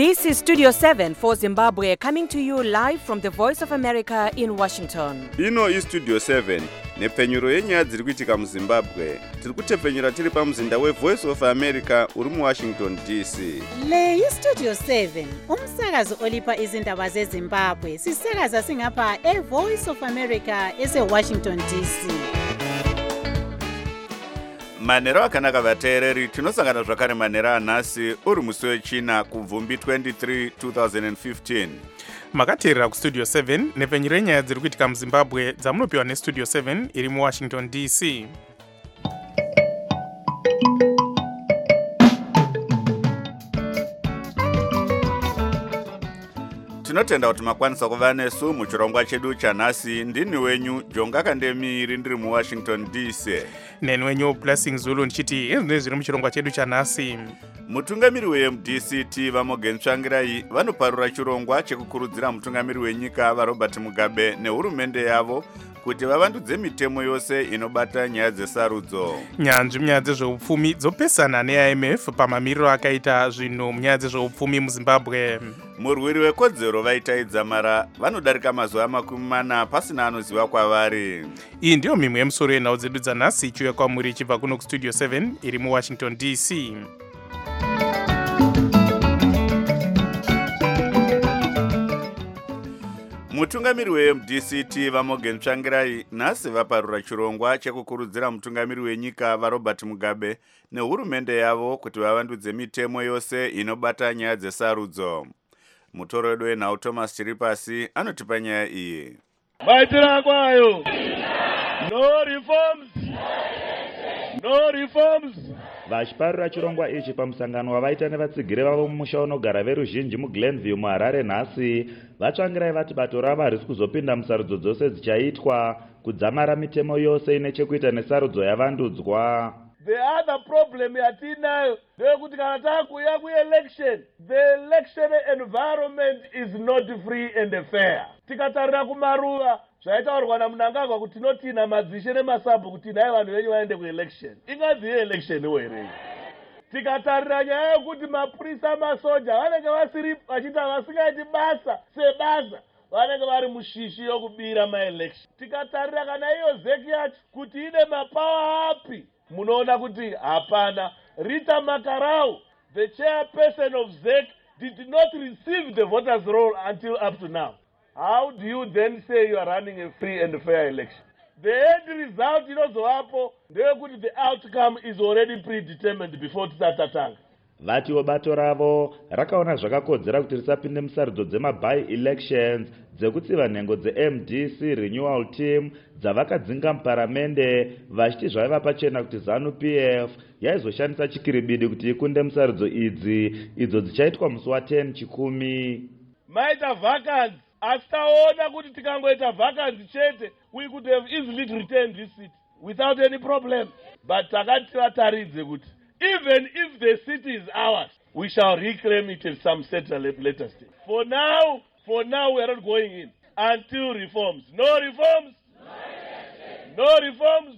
This is Studio 7 for Zimbabwe, coming to you live from the Voice of America in Washington. Ino iStudio 7 nepfenyuro yenyaya dziri kuitika muZimbabwe. Tiri kutepfenyura tiri pamuzinda weVoice of America uri muWashington DC. Le iStudio 7 umsakazo olipa izindaba zeZimbabwe. Sisakaza singapha eVoice of America eseWashington DC. Manero akanaka vateereri, tinosangana zvakare manero anhasi uri musi wechina kubvumbi 23 2015. Makateerera kuStudio 7 nepfenyuro yenyaya dziri kuitika muZimbabwe dzamunopiwa neStudio 7 iri muWashington DC. Tinotenda kuti makwanisa kuva nesu muchirongwa chedu chanhasi. Ndini wenyu Jonga Kandemiri ndiri muWashington DC. Neni wenyu Blessing Zulu ndichiti izvi zviri muchirongwa chedu chanhasi. Mutungamiri weMDCT Vamogen Tsvangirai vanoparura chirongwa chekukurudzira mutungamiri wenyika vaRobert Mugabe nehurumende yavo kuti vavandudze mitemo yose inobata nyaya dzesarudzo. Nyanzvi munyaya dzezveupfumi dzopesana neIMF pamamiriro akaita zvinhu munyaya dzezveupfumi muZimbabwe. Murwiri wekodzero vaitaidza mara vanodarika mazuva 40 pasina anoziva kwavari. Iyi ndiyo mimwe yemusoro yenhau dzedu dzanhasi ichiuya kwamuri ichibva kuno kuStudio 7 iri muWashington DC. Mutungamiri weMDCT Vamogen Tsvangirai nhasi vaparura chirongwa chekukurudzira mutungamiri wenyika vaRobert Mugabe nehurumende yavo kuti vavandudze mitemo yose inobata nyaya dzesarudzo. Mutoro wedu wenhau Thomas Chiripasi anotipa nyaya iyi. Maitira kwayo. No reforms. Vachiparura chirongwa ichi pamusangano wavaita nevatsigiri vavo mumusha unogara veruzhinji muGlenview muHarare nhasi, vatsvangirai vati bato ravo harisi kuzopinda musarudzo dzose dzichaitwa kudzamara mitemo yose ine chekuita nesarudzo yavandudzwa. The other problem yatinayo ndeyekuti kana takuya kuelection, the election environment is not free and fair. Tikatarira kumaruva zvaitaurwa naMnangagwa kuti tinotina madzishe nemasabhu kuti naye vanhu venyu vaende kuelection. Ingazi yeelection werei. Tikatarira nyaya yekuti mapurisa amasoja vanenge vasiri vachiita vasingaiti basa sebasa, vanenge vari mushishi yokubira maelection. Tikatarira kana iyo zeki yacho kuti ine mapawa api, munoona kuti hapana. Rita Makarau, the chairperson of ZEC, did not receive the voters' roll until up to now. How do you then say you are running a free and fair election? The end result inozovapo ndeyekuti the outcome is already predetermined before tisatatanga. Vatiwo bato ravo rakaona zvakakodzera kuti risapinde musarudzo dzema-by-elections dzekutsiva nhengo dzeMDC Renewal Team dzavakadzinga muparamende, vachiti zvaiva pachena kuti ZANU-PF yaizoshandisa chikiribidi kuti ikunde musarudzo idzi, idzo dzichaitwa musi wa10 chikumi. Maita vacancy, asi taona kuti tikangoita vacancy chete, we could have easily returned this seat without any problem. But takati vataridze kuti even if the city is ours, we shall reclaim it at some certain later stage. For now we are not going in until reforms. No reforms. No reforms.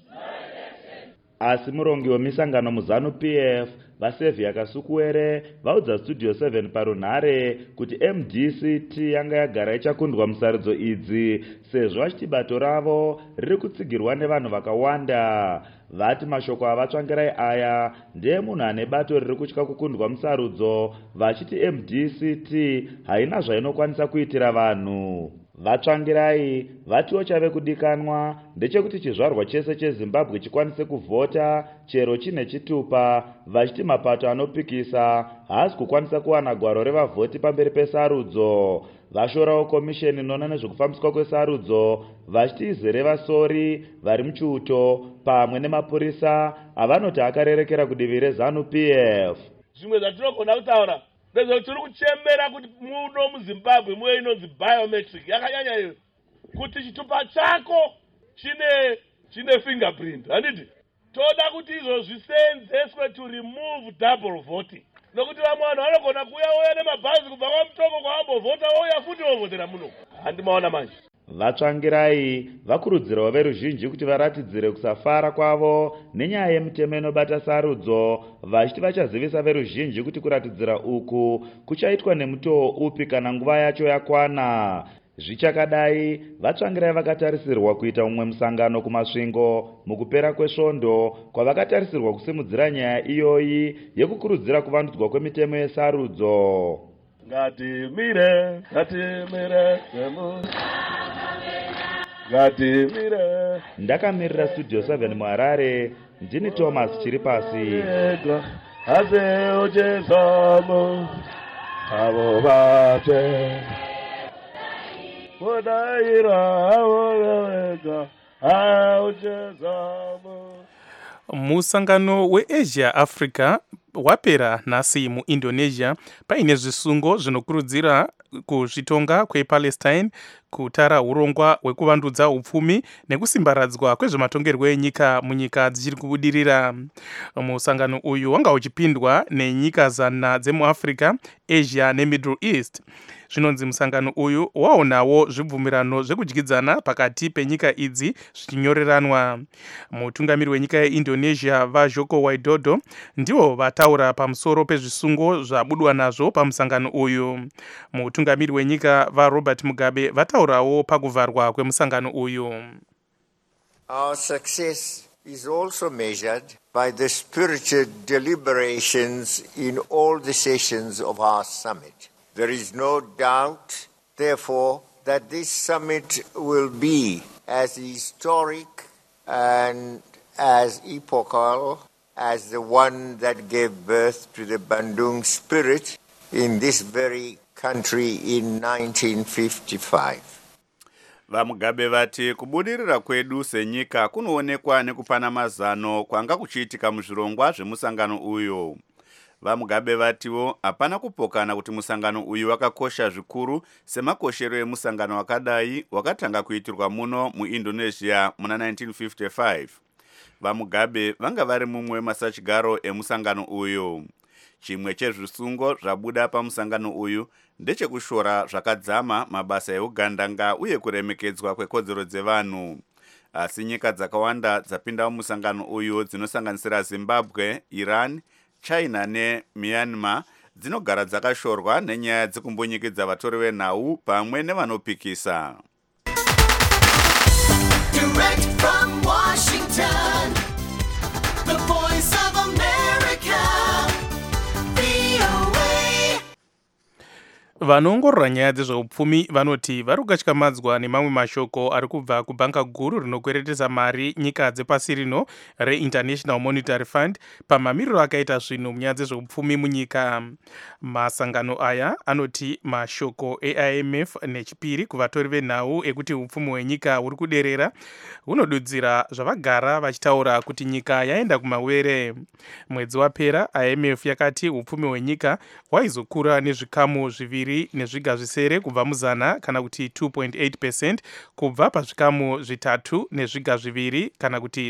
Asi murongi wemisangano muZANU-PF vaSevhia Kasukuwere vaudza Studio 7 parunhare kuti MDCT yanga yagara ichakundwa musarudzo idzi sezvo vachiti bato ravo riri kutsigirwa nevanhu vakawanda. Vati mashoko avatsvangirai aya ndeemunhu ane bato riri kutya kukundwa musarudzo, vachiti MDCT haina zvainokwanisa kuitira vanhu. Vatsvangirai vatiwo chave kudikanwa ndechekuti chizvarwa chese cheZimbabwe chikwanise kuvhota chero chine chitupa, vachiti mapato anopikisa haasi kukwanisa kuwana gwaro revavhoti pamberi pesarudzo. Vashorawo komisheni inoona nezvekufambiswa kwesarudzo, vachiti izere vasori vari muchiuto pamwe nemapurisa avanoti akarerekera kudivi reZANU-PF. Zvimwe zvatinogona kutaura ndezvo tiri kuchemera kuti muno muZimbabwe muye inonzi biometric yakanyanya iyo, kuti chitupa chako chine fingerprint. Handiti toda kuti izvo zvisenzeswe to remove double voting, nokuti vamwe vanhu vanogona kuuya nemabhazi kubva kwaMutoko kwaambovhota wouya futi wovhotera muno. Handimaona manje. Vatsvangirai vakurudzirawo veruzhinji kuti varatidzire kusafara kwavo nenyaya yemitemo inobata sarudzo, vachiti vachazivisa veruzhinji kuti kuratidzira uku kuchaitwa nemutoo upi kana nguva yacho yakwana. Zvichakadai, vatsvangirai vakatarisirwa kuita umwe musangano kumasvingo mukupera kwesvondo kwavakatarisirwa kusimudzira nyaya iyoyi yekukurudzira kuvandudzwa kwemitemo yesarudzo. Ngatimire Ndakamirira Studio 7 muHarare, ndini Thomas Chiripasi. Musangano weAsia Africa wapera nhasi muIndonesia paine zvisungo zvinokurudzira kuzvitonga kwePalestine, kutara urongwa hwekuvandudza upfumi nekusimbaradzwa kwezvematongerwo enyika munyika dzichiri kubudirira. Musangano uyu wanga uchipindwa nenyika zana dzemuAfrica, Asia neMiddle East. Zvinonzi musangano uyu waonawo zvibvumirano zvekudyidzana pakati penyika idzi zvichinyoreranwa. Mutungamiri wenyika yeIndonesia vaJoko Widodo ndivo vataura pamusoro pezvisungo zvabudwa nazvo pamusangano uyu. Mutungamiri wenyika vaRobert Mugabe vataurawo pakuvharwa kwemusangano uyu. Our success is also measured by the spirited deliberations in all the sessions of our summit. There is no doubt, therefore, that this summit will be as historic and as epochal as the one that gave birth to the Bandung spirit in this very country in 1955. VaMugabe vati kubudirira kwedu senyika kunoonekwa nekupana mazano kwanga kuchiitika muzvirongwa zvemusangano uyu. VaMugabe vatiwo hapana kupokana kuti musangano uyu wakakosha zvikuru semakoshero emusangano wakadai wakatanga kuitirwa muno muIndonesia muna 1955. VaMugabe vanga vari mumwe masachigaro emusangano uyu. Chimwe chezvisungo zvabuda pamusangano uyu ndechekushora zvakadzama mabasa eugandanga uye kuremekedzwa kwekodzero dzevanhu. Asi nyika dzakawanda dzapinda mumusangano uyu dzinosanganisira Zimbabwe, Iran, China neMyanmar dzinogara dzakashorwa nenyaya dzekumbonyikidza vatori venhau pamwe nevanopikisa. Direct from Washington, the voice of America, VOA. Vanoongorora nyaya dzezveupfumi vanoti vari kukatyamadzwa nemamwe mashoko ari kubva kubhanka guru rinokweretesa mari nyika dzepasi rino reInternational Monetary Fund pamamiriro akaita zvinhu munyaya dzezveupfumi munyika. Masangano aya anoti mashoko eIMF nechipiri kuvatori venhau ekuti upfumi hwenyika huri kuderera hunodudzira zvavagara vachitaura kuti nyika yaenda kumawere. Mwedzi wapera IMF yakati upfumi hwenyika hwaizokura nezvikamu zviviri nezviga zvisere kubva muzana kana kuti 2.8% kubva pazvikamu zvitatu nezviga zviviri kana kuti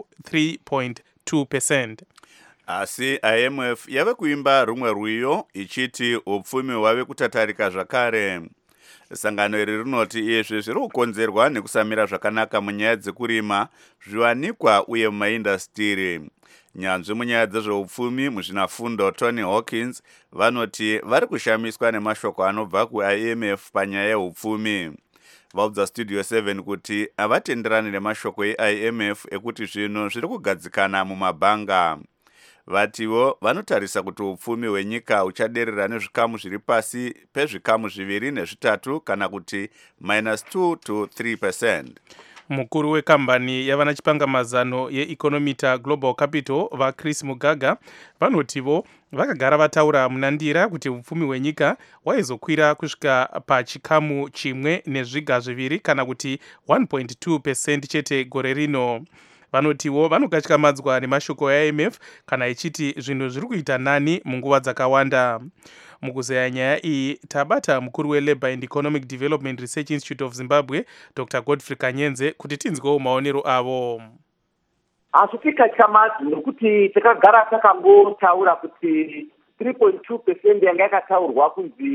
3.2%. Asi IMF yave kuimba rumwe rwiyo ichiti upfumi hwave kutatarika zvakare. Sangano iri rinoti izvi zviri kukonzerwa nekusamira zvakanaka munyaya dzekurima, zviwanikwa uye mumaindastiri. Nyanzvi munyaya dzezveupfumi muzvinafundo Tony Hawkins vanoti vari kushamiswa nemashoko anobva kuIMF panyaya yeupfumi. Vaudza Studio 7 kuti havatenderani nemashoko eIMF ekuti zvinhu zviri kugadzikana mumabhanga. Vatiwo vanotarisa kuti upfumi hwenyika huchaderera nezvikamu zviri pasi pezvikamu zviviri nezvitatu kana kuti -2 to 3%. Mukuru wekambani yavana chipangamazano yeEconomita Global Capital vaChris Mugaga vanotivo vakagara vataura munandira kuti upfumi hwenyika hwaizokwira kusvika pachikamu chimwe nezviga zviviri kana kuti 1.2% chete gore rino. Vanotiwo vanokatyamadzwa nemashoko eIMF kana ichiti zvinhu zviri kuita nani munguva dzakawanda. Mukuzeya nyaya iyi tabata mukuru weLabour and Economic Development Research Institute of Zimbabwe Dr. Godfrey Kanyenze kuti tinzwewo maonero avo. Asi tikatyamadzwa nokuti takagara takangotaura kuti 3.2% yanga yakataurwa kunzi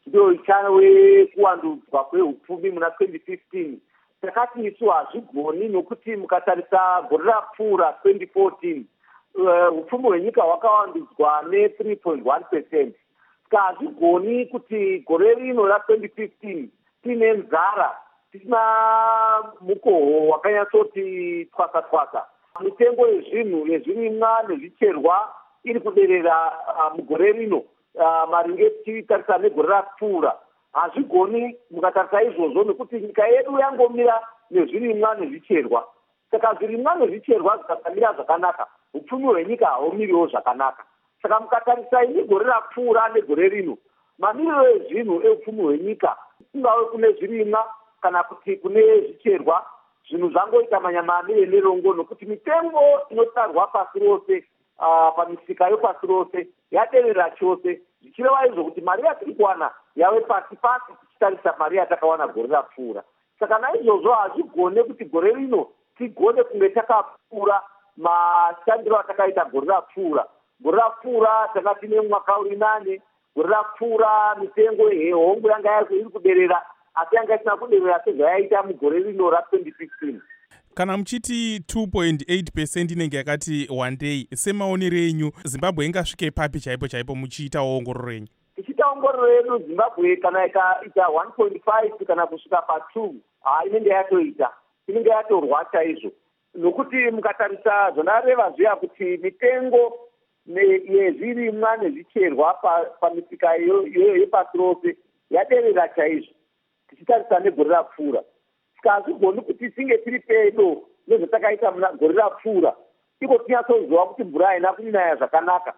ndiyo ichawe kuwandudzwa kweupfumi muna 2015. Takati isu hazvigoni nokuti mukatarisa gore rapfuura 2014 upfumi hwenyika hwakawandudzwa ne3.1%. Saka hazvigoni kuti gore rino ra2015 tiine nzara, tisina mukoho wakanyatsoti twasa-twasa. Mitengo yezvinhu yezvirimwa nezvicherwa iri kuderera mugore rino maringe tichitarisa negore rapfuura. Hazvigoni mukatarisa izvozvo nekuti nyika yedu yangomira nezvirimwa nezvicherwa. Saka zvirimwa nezvicherwa zvikasamira zvakanaka, upfumi hwenyika haumiriwo zvakanaka. Saka mukatarisa ini gore rapfuura negore rino, mamiriro ezvinhu eupfumi hwenyika, kungave kune zvirimwa kana kuti kune zvicherwa, zvinhu zvangoita manyamamire nerongo nokuti mitengo inotarwa pasi rose pamisika yopasi rose yaderera chose, zvichireva izvo kuti mari yatiri kuwana yave pasi-pasi tichitarisa mari yatakawana gore rapfuura. Saka naizvozvo hazvigone kuti gore rino tigone kunge takapfuura mashandiro atakaita gore rapfuura. Gore rapfuura tanga tine mwaka uri nane, gore rapfuura mitengo yehongo yanga iri kuderera, asi yanga isina kuderera sezvayaita mugore rino ra2015. Kana muchiti 2.8% inenge yakati one day, semaonero enyu Zimbabwe ingasvike papi chaipo muchiita ongororo yenyu? Tichiita ongororo yedu Zimbabwe kana ikaita 1.5 kana kusvika pa2 inenge yatoita, inenge yatorwa chaizvo, nokuti mukatarisa zvonareva zviya kuti mitengo yezvirimwa nezvicherwa pamisika yepasi rose yaderera chaizvo tichitarisa negore rapfuura. Saka hazvigoni kuti tinge tiri pedo nezvatakaita muna gore rapfuura iko tinyatsoziva kuti mvura haina kunaya zvakanaka.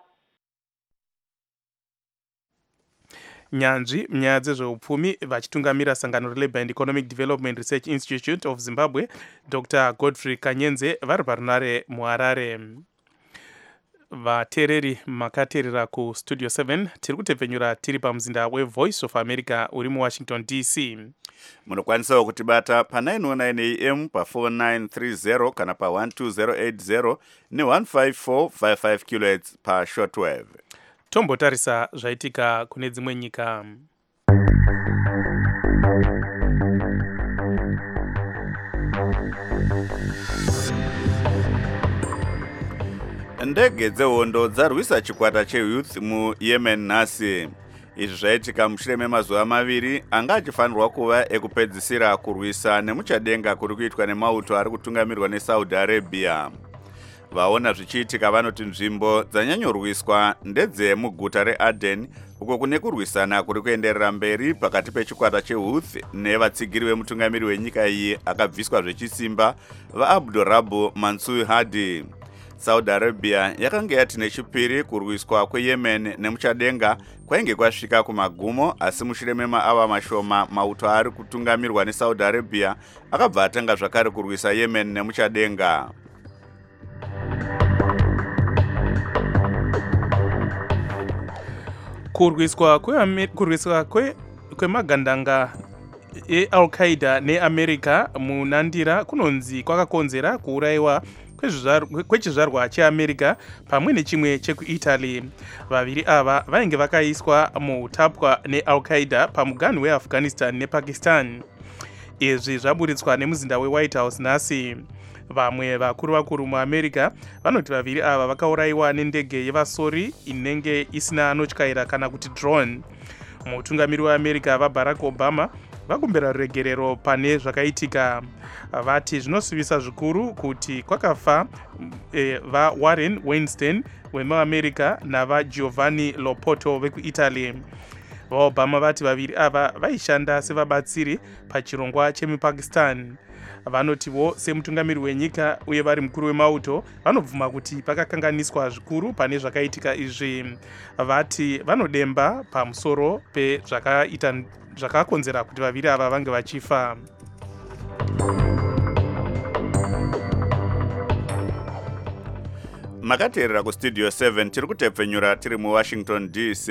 Nyanzvi munyaya dzezveupfumi vachitungamira sangano reLabour and Economic Development Research Institute of Zimbabwe, Dr. Godfrey Kanyenze, vari parunare muHarare. Vateereri makateerera kustudio 7 tiri kutepfenyura tiri pamuzinda weVoice of America uri muWashington DC. Munokwanisawo kutibata pa919 AM pa4930 kana pa12080 ne15455 kHz pashortwave. Tombotarisa zvaitika kune dzimwe nyika. Ndege dzehondo dzarwisa chikwata cheHouthi muYemen nhasi. Izvi zvaitika mushure memazuva maviri anga achifanirwa kuva ekupedzisira kurwisa nemuchadenga kuri kuitwa nemauto ari kutungamirwa neSaudi Arabia. Vaona zvichiitika vanoti nzvimbo dzanyanyorwiswa ndedzemuguta reAden, uko kune kurwisana kuri kuenderera mberi pakati pechikwata cheHouthi nevatsigiri vemutungamiri wenyika iyi akabviswa zvechisimba vaAbdurabu Mansur Hadi. Saudi Arabia yakanga yati nechipiri kurwiswa kweYemen nemuchadenga kwainge kwasvika kumagumo, asi mushure memaava mashoma mauto ari kutungamirwa neSaudi Arabia akabva atanga zvakare kurwisa Yemen nemuchadenga. Kurwiswa kwemagandanga eAl-Qaeda neAmerica munandira kunonzi kwakakonzera kuurayiwa kwechizvarwa cheAmerica pamwe nechimwe chekuItaly. Vaviri ava vainge vakaiswa muutapwa neAl-Qaeda pamuganhu weAfghanistan nePakistan. Izvi zvaburitswa nemuzinda weWhite House nhasi. Vamwe vakuru muAmerica vanoti vaviri ava vakaurayiwa nendege yevasori inenge isina anotyaira kana kuti drone. Mutungamiri weAmerica vaBarack Obama vakumbira ruregerero pane zvakaitika. Vati zvinosivisa zvikuru kuti kwakafa vaWarren Weinstein wemuAmerica navaGiovanni Lopoto vekuItaly. VaObama vati vaviri ava vaishanda sevabatsiri pachirongwa chemuPakistan. Vanotiwo semutungamiri wenyika uye vari mukuru wemauto vanobvuma kuti pakakanganiswa zvikuru pane zvakaitika izvi. Vati vanodemba pamusoro zvakakonzera kuti vaviri ava vange vachifa. Makateerera kustudio 7 tiri kutepfenyura tiri muWashington DC.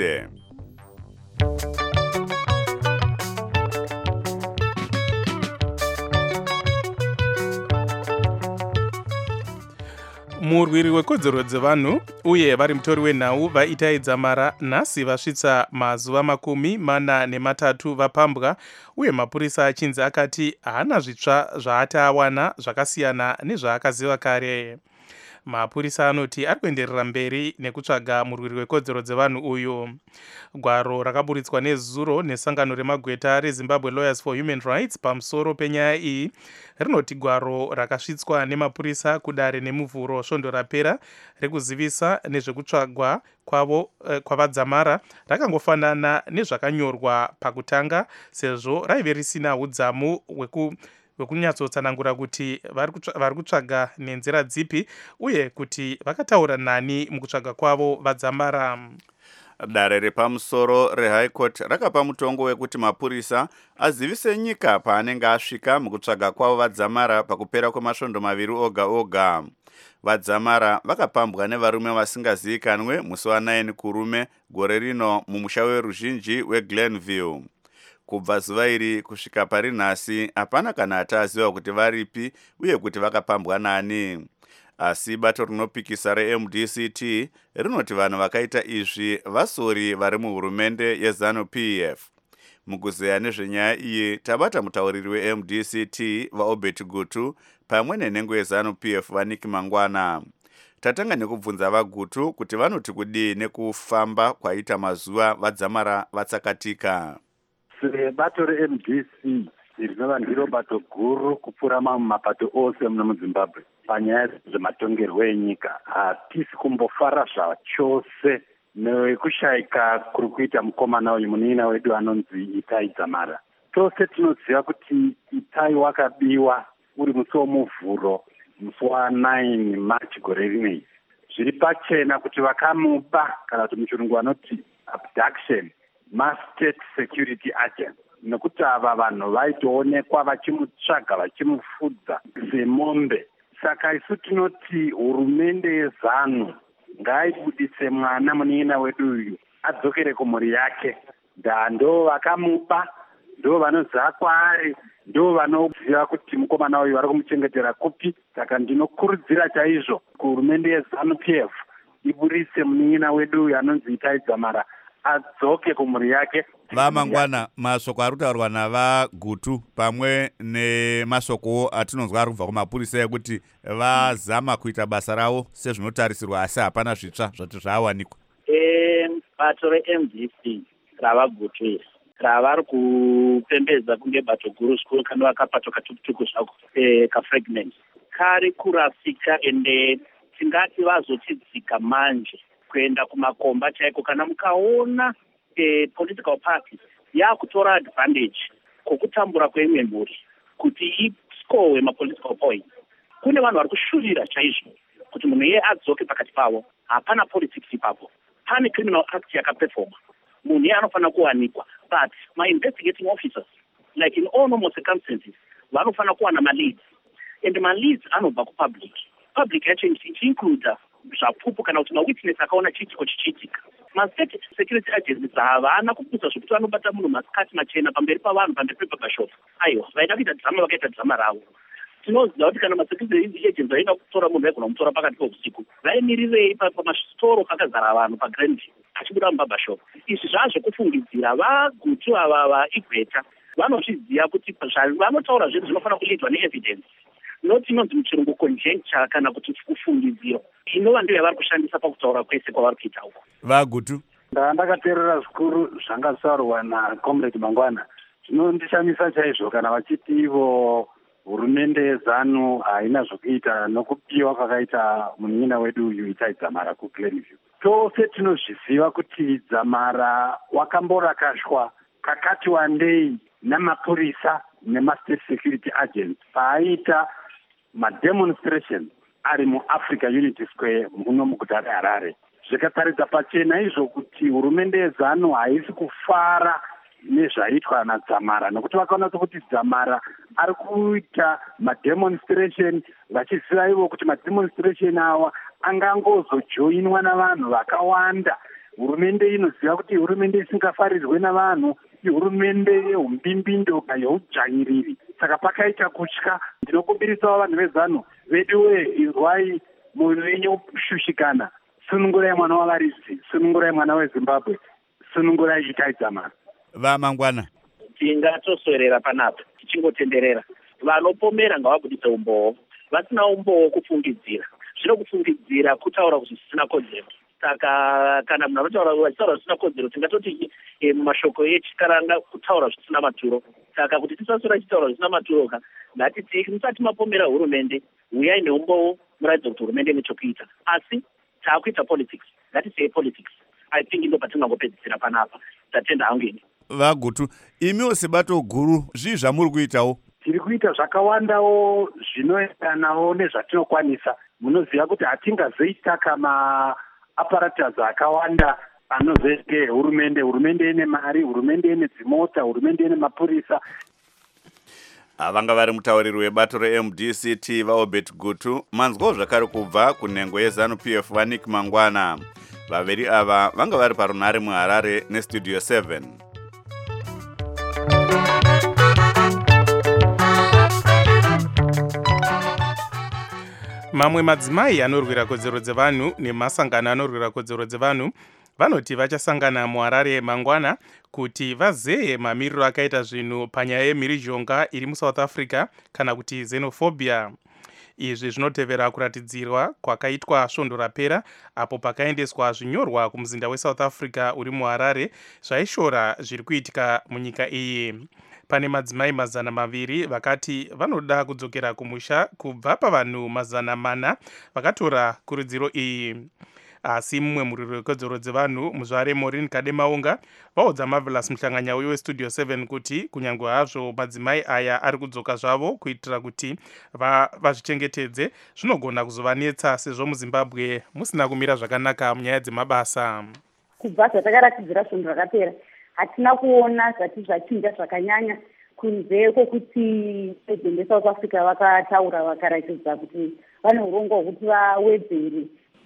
murwiri wekodzero dzevanhu uye vari mutori wenhau vaItai Dzamara nhasi vasvitsa mazuva 43 vapambwa, uye mapurisa achinzi akati haana zvitsva zvaati awana zvakasiyana nezvaakaziva kare. Mapurisa anoti ari kuenderera mberi nekutsvaga murwiri wekodzero dzevanhu uyu. Gwaro rakaburitswa nezuro nesangano remagweta reZimbabwe Lawyers for Human Rights pamusoro penyaya iyi rinoti gwaro rakasvitswa nemapurisa kudare nemuvhuro svondo rapera rekuzivisa nezvekutsvagwa kwavo kwavadzamara rakangofanana nezvakanyorwa pakutanga, sezvo raive risina udzamu wekunyatsotanangura kuti vari kutsvaga nenzira dzipi uye kuti vakataura nani mukutsvaga kwavo vadzamara. Dare repamusoro reHigh Court rakapa mutongo wekuti mapurisa azivise nyika paanenge asvika mukutsvaga kwavo vadzamara pakupera kwemasvondo 2 oga oga. Vadzamara vakapambwa nevarume vasingazivikanwe musi wa9 kurume gore rino mumusha weruzhinji weGlenville. Kubva zuva iri kusvika pari nhasi hapana kana ataziva kuti varipi uye kuti vakapambwa nani. Asi bato rinopikisa reMDCT rinoti vanhu vakaita izvi vasori vari muhurumende yeZANU-PF. Mukuzeya nezvenyaya iyi tabata mutauriri weMDCT vaObert Gutu pamwe nenhengo yeZANU-PF vaNiki Mangwana. Tatanga nekubvunza vaGutu kuti vanoti kudii nekufamba kwaita mazuva vadzamara vatsakatika. Bato reMDC rinova ndiro bato guru kupfuura mamwe mapato ose muno muZimbabwe panyaya dzematongerwo enyika. Hatisi kumbofara zvachose nekushayika kuri kuita mukomana uyu munin'ina wedu anonzi Itai Dzamara. Tose tinoziva kuti Itai wakabiwa uri musi womuvhuro musi wa9 March gore rinei. Zviri pachena kuti vakamuba, kana kuti muchirungu vanoti abduction, state security agent, nekuti ava vanhu vaitoonekwa vachimutsvaga vachimufudza semombe. Saka isu tinoti hurumende yeZANU ngaibudise mwana munin'ina wedu uyu adzokere kumhuri yake. Ndo vakamuba, ndo vanoziva kwaari, ndo vanoziva kuti mukomana uyu vari kumuchengetera kupi. Saka ndinokurudzira chaizvo kuhurumende yeZANU-PF iburise munin'ina wedu uyu anonzi Itai Dzamara adzoke kumhuri yake. Vamangwana, masoko ari kutaurwa navaGutu pamwe nemasoko atinonzwa ari kubva kumapurisa ekuti vazama kuita basa ravo sezvinotarisirwa asi hapana zvitsva zvati zvaawanikwa. Bato reMDC ravaGutu iri ravari kupembedza kunge bato guru zvikuru kanova kapato katukutuku zvako kafragment kari kurasika, ende tingati vazotidzika manje kuenda kumakomba chaiko. Kana mukaona political parties yakutora advantage kokutambura kweimwe mhuri kuti iscowe mapolitical points. Kune vanhu vari kushurira chaizvo kuti munhu iye adzoke pakati pavo. Hapana politics ipapo, pane criminal act yakaperforma, munhu iye anofanira kuwanikwa. But my investigating officers, like in all normal circumstances, vanofanira kuwana maleads, and maleads anobva kupublic. Public yacho ichiincluda zvapfupu kana kuti mawitness akaona chiitiko chichiitika. Mastate security agents havana kuputsa zvokuti vanobata munhu masikati machena pamberi pavanhu, pamberi pepabashop. Aiwa, vaida kuita dhama vakaita dhama ravo. Tinoziva kuti kana masecurity agents vaida kutora munhu vaigona kumutora pakati peusiku, vaimirirei pamasitoro pakazara vanhu paGrandview achibuda mubabashop. Izvi zvazvo kufungidzira. vaGutu ava vaIgweta vanozviziva kuti vanotaura zvinhu zvinofanira kuitwa neevidence, not inonzi muchirungu conjecture kana kuti kufungidziro. Inova ndiyo yavari kushandisa pakutaura kwese kwavari kuita uko. vaGutu, ndakateerera zvikuru zvanga zvisaurwa naComrade Mangwana. Zvinondishamisa chaizvo kana vachiti ivo hurumende yeZANU haina zvokuita nokupiwa kwakaita munin'ina wedu uyu Itai Dzamara kuGlenville. Tose tinozviziva kuti Dzamara wakamborakashwa kakati wandei namapurisa nemastate security agents paaita mademonstration ari muAfrica Unity Square muno muguta reHarare. Zvikataridza pachena izvo kuti hurumende yeZANU haisi kufara nezvaitwa naDzamara, nokuti vakaona kuti Dzamara ari kuita mademonstration vachiziva ivo kuti mademonstration awa angangozojoinwa navanhu vakawanda. Hurumende inoziva kuti hurumende isingafarirwe navanhu ihurumende yehumbimbindo yehudzvanyiriri. Saka pakaita kutya. Ndinokumbirisawo vanhu veZANU veduwe, inzwai mwoyo wenyu upshushikana, sunungurai mwana wavaridzi, sunungurai mwana weZimbabwe, sunungurai chitaidza mara. Vamangwana tingatoswerera panapa tichingotenderera. Vanopomera ngavabudise umboo, vasina umboo kufungidzira. Zvino kufungidzira kutaura kuti zvisina kodzero. Saka kana munhu vachitaura zvisina kodzero, tingatoti mumashoko echikaranga kutaura zvisina maturo. Saka kuti tisasora chitaura zvisina maturo ngatiti musati mapomera hurumende, uyai neumboo muratidze kuti hurumende ine chokuita. Asi taakuita politics, ngatisei politics. I think ndo patingangopedzisira panapa. Tatenda hangu ini. Vagutu, imiwo sebato guru zvii zvamuri kuitawo? Tiri kuita zvakawandawo zvinoendanawo nezvatinokwanisa. Munoziva kuti hatingazoita kama apparatus akawanda anozoite hurumende ine mari, hurumende ine dzimota, hurumende ine mapurisa. Vanga vari mutauriri webato reMDCT vaObert Gutu. Manzwawo zvakare kubva kunhengo yeZANU-PF vaNick Mangwana. Vaviri ava vanga vari parunhare muHarare neStudio 7. Mamwe madzimai anorwira kodzero dzevanhu nemasangano anorwira kodzero dzevanhu vanoti vachasangana muHarare mangwana kuti vazeye mamiriro akaita zvinhu panyaya yemhirizhonga iri muSouth Africa kana kuti xenophobia. Izvi zvinotevera kuratidzirwa kwakaitwa svondo rapera apo pakaendeswa zvinyorwa kumuzinda weSouth Africa uri muHarare zvaishora zviri kuitika munyika iyi. Pane madzimai 200 vakati vanoda kudzokera kumusha kubva pavanhu 400 vakatora kurudziro iyi. Asi mumwe murwiri wekodzero dzevanhu muzvare Maureen Kademaunga vaudza Marvelous Mhlanganyauyi weStudio 7 kuti kunyange hazvo madzimai aya ari kudzoka zvavo kuitira kuti vazvichengetedze, zvinogona kuzovanetsa sezvo muZimbabwe musina kumira zvakanaka munyaya dzemabasa. Kubva zvatakaratidzira svondo rakapera hatina kuona zvati zvachinja zvakanyanya kunze kwokuti president weSouth Africa vakataura vakaratidza kuti vane urongwa hwokuti vawedzere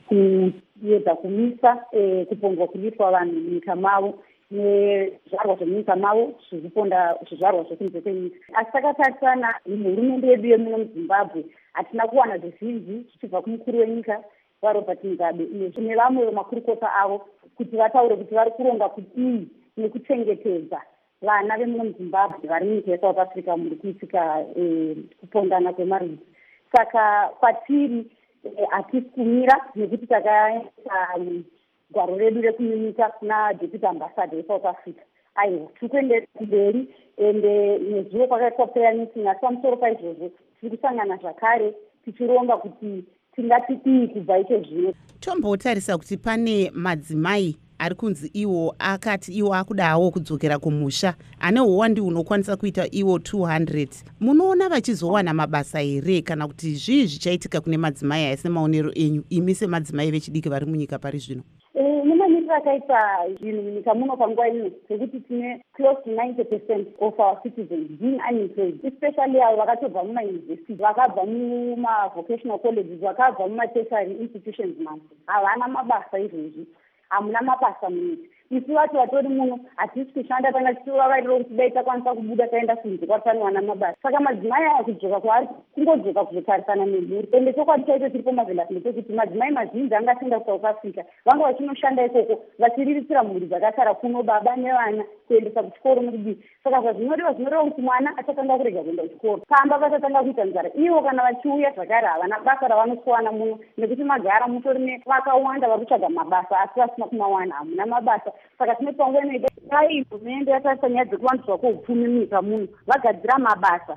kuedza kumisa kupongwa kuitwa vanhu munyika mavo nezvarwa zvemunyika mavo zviriponda zvizvarwa zvekunze kwenyika. Asi takatarisana nehurumende yedu yemuno muZimbabwe hatina kuwana zvizhinji zvichibva kumukuru wenyika vaRobert Mugabe nevamwe vemakurukota avo kuti vataure kuti vari kuronga kudii nekuchengetedza vana vemuno muZimbabwe vari munyika yeSouth Africa muri kuitika kupondana kwemaridzi. Saka kwatiri hatisi kumira nekuti takaisa gwaro redu rekunyunyika kuna deputy ambassador weSouth Africa. Aiwa, tiri kuendera mberi ende nezuvo kwakaitwa prayer meeting. Asi pamusoro paizvozvo tiri kusangana zvakare tichironga kuti tingatidii kubva icho zvino. Tombotarisa kuti pane madzimai ari kunzi iwo akati iwo akudawo kudzokera kumusha ane uwandi unokwanisa kuita iwo 200. Munoona vachizowana mabasa here kana kuti zvii zvichaitika kune madzimai aya semaonero enyu imi semadzimai vechidiki vari munyika pari zvino? Mumamiriro akaita zvinhu munyika muno panguva ino sekuti tine close to 90% of our citizens being unemployed, especially avo vakatobva mumayunivhesiti, vakabva mumavocational colleges, vakabva mumatertiary institutions manje havana mabasa izvozvi. Hamuna mabasa munyika. Isu vati vatori muno hatisi kushanda kana tichivavariro kuti dai takwanisa kubuda taenda kunze kwatanowana mabasa. Saka madzimai aya kudzoka kwaari kungodzoka kuzotarisana nemhuri. Ende chokwadi chaito tiripo Marvelous ndechekuti madzimai mazhinji angaenda kuSouth Africa vanga vachinoshanda ikoko vachiriritira mhuri dzakasara kuno baba nevana kuendesa kuchikoro nokudii. Saka zvinodiwa kuti mwana achatanga kurega kuenda kuchikoro pamba vachatanga kuita nzara. Ivo kana vachiuya zvakare havana basa ravanokuwana muno nekuti magara mutori vakawanda vari kutsvaga mabasa asi vasina kumawana, hamuna mabasa. Saka tinopangwa inoita dai hurumende yatarisa nyaya dzekuvandudzwa kwoupfumi munyika muno vagadzira mabasa.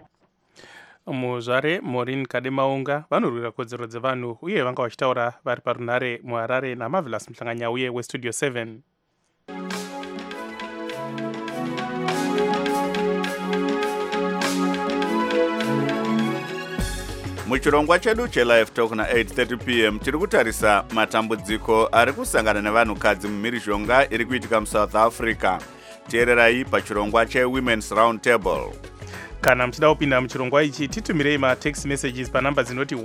Muzvare Maureen Kademaunga vanorwira kodzero dzevanhu uye vanga vachitaura vari parunhare muHarare naMarvelous Mhlanganyauyi weStudio 7. Muchirongwa chedu cheLive Talk na 8:30 p.m. tiri kutarisa matambudziko ari kusangana nevanhukadzi mumhirizhonga iri kuitika muSouth Africa. Teererai pachirongwa cheWomen's Round Table. Kana muchida kupinda muchirongwa ichi titumirei matext messages panamba dzinoti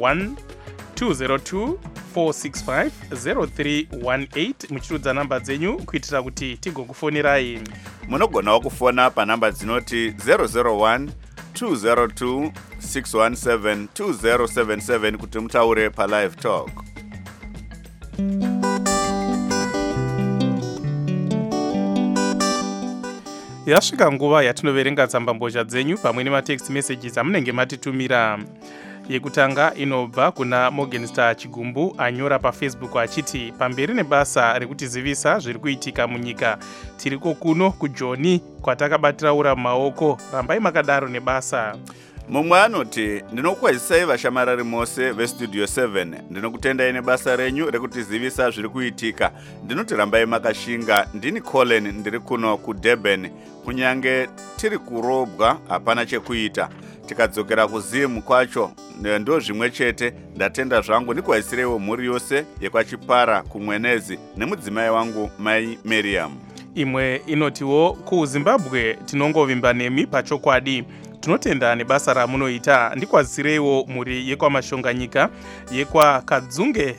1-202-465-0318 muchirudza namba dzenyu kuitira kuti tigokufonirai. Munogonawo kufona panamba dzinoti 001-202-617-2077 kuti mutaure paLive Talk. Yasvika nguva yatinoverenga tsambambozha dzenyu pamwe nematext messages amunenge matitumira. Yekutanga inobva kuna Morgenstar Chigumbu anyora paFacebook achiti pamberi nebasa rekutizivisa zviri kuitika munyika. Tiriko kuno kuJoni kwatakabatira ura maoko, rambai makadaro nebasa. Mumwe anoti ndinokwazisai vashamarari mose vestudio 7 ndinokutendai nebasa renyu rekutizivisa zviri kuitika. Ndinoti rambai makashinga. Ndini Colin ndiri kuno kuDurban. Kunyange tiri kurobwa hapana chekuita. Tikadzokera kuzimu kwacho ndo zvimwe chete. Ndatenda zvangu ndikwazisirewo mhuri yose yekwachipara kumwenezi nemudzimai wangu Mai Miriam. Imwe inotiwo kuZimbabwe tinongovimba nemi pachokwadi. Tinotenda nebasa ramunoita. Ndikwazisirewo mhuri yekwamashonganyika, yekwakadzunge,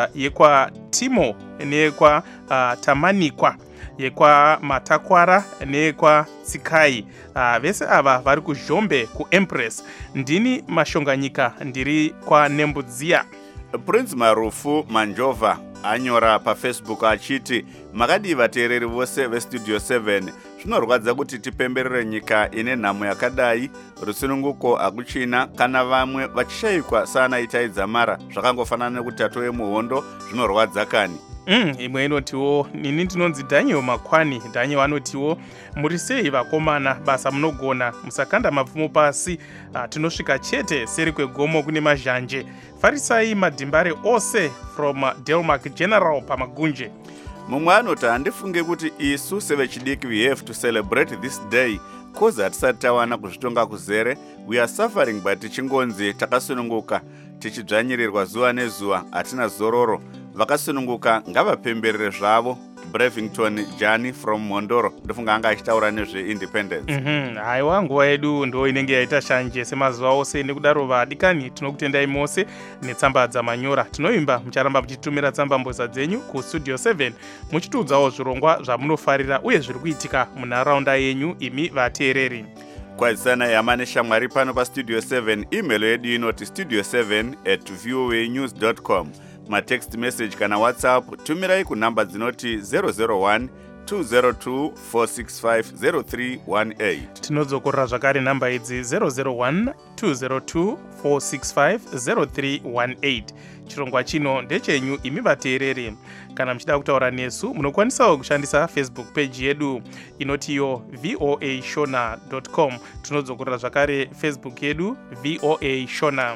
yekwatimo neyekwa tamanikwa, yekwamatakwara neyekwatsikai. Vese ava vari kuZhombe kuEmpress. Ndini mashonganyika ndiri kwaNembudziya. Prince Marufu Manjova anyora paFacebook achiti makadii vateereri vose vestudio 7. Zvinorwadza kuti tipemberere nyika ine nhamo yakadai. Rusununguko hakuchina kana vamwe vachishayikwa sana Itai Dzamara. Zvakangofanana nekuti tatove muhondo. Zvinorwadza kani. Imwe inotiwo nini ndinonzi Daniel Makwani. Daniel anotiwo muri sei vakomana, basa munogona, musakanda mapfumo pasi. Tinosvika chete seri kwegomo kune mazhanje. Farisai madhimbare ose from Delmark General pamagunje. Mumwe anoti handifunge kuti isu sevechidiki we have to celebrate this day cause hatisati tawana kuzvitonga kuzere. We are suffering but tichingonzi takasununguka tichidzvanyirirwa zuva nezuva, hatina zororo. Vakasununguka ngavapemberere zvavo. Brevington Jani from Mondoro. Ndofunga anga achitaura nezveindependence. Haiwa, nguva yedu ndo inenge yaita shanje semazuva ose. Nekudaro vadikani tinokutendai mose netsamba dzamanyora. Tinoimba mucharamba muchitumira tsambamboza dzenyu kustudio 7 muchitiudzawo zvirongwa zvamunofarira uye zviri kuitika munharaunda yenyu imi vateereri. Kwazisana yama neshamwari pano pastudio 7. Email yedu inoti studio7@voanews.com. Matext message kana WhatsApp tumirai kunamba dzinoti 001 202 465 0318. Tinodzokorera zvakare namba idzi 001 202 465 0318. Chirongwa chino ndechenyu imi vateereri. Kana muchida kutaura nesu munokwanisawo kushandisa Facebook page yedu inotiyo voashona.com. Tinodzokorera zvakare Facebook yedu VOA Shona.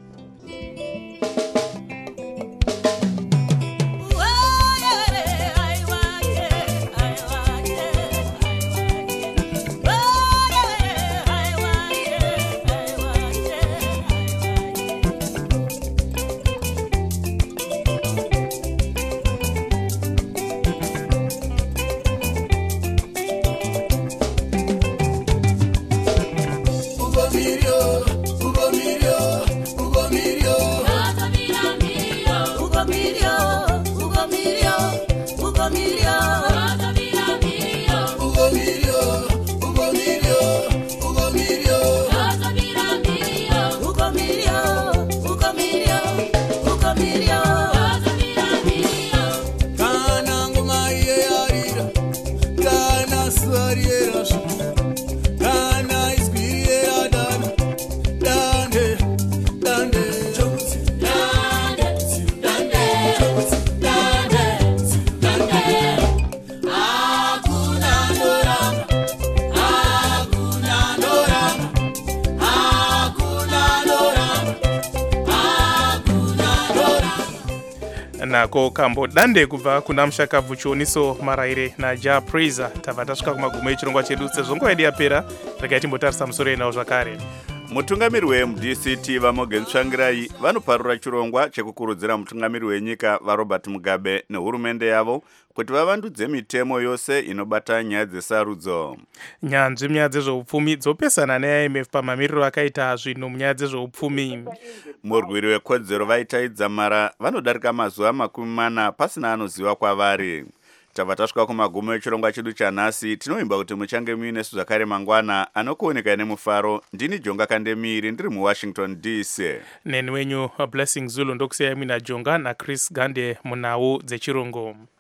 Nako kambo dande kubva kuna mushakabvu chioniso maraire naJa Praiser. Tabva tasvika kumagumo echirongwa chedu. Sezvo nguva yedu yapera, regai timbotarisa musoro enawo zvakare. Mutungamiri weMDCT vaMorgensvangirai vanoparura chirongwa chekukurudzira mutungamiri wenyika vaRobert Mugabe nehurumende yavo kuti vavandudze mitemo yose inobata nyaya dzesarudzo. Nyanzvi munyaya dzezveupfumi dzopesana neIMF pamamiriro akaita zvinhu munyaya dzezveupfumi. Murwiri wekodzero vaItai Dzamara vanodarika mazuva 40 pasina anoziva kwavari. Tabva tasvika kumagumo echirongwa chedu chanhasi. Tinoimba kuti muchange muinesu zvakare mangwana anokuoneka nemufaro. Ndini Jonga Kandemiri ndiri muWashington DC. Neni wenyu Blessing Zulu ndokusiyai muina Jonga naChris Gande munhau dzechirongo.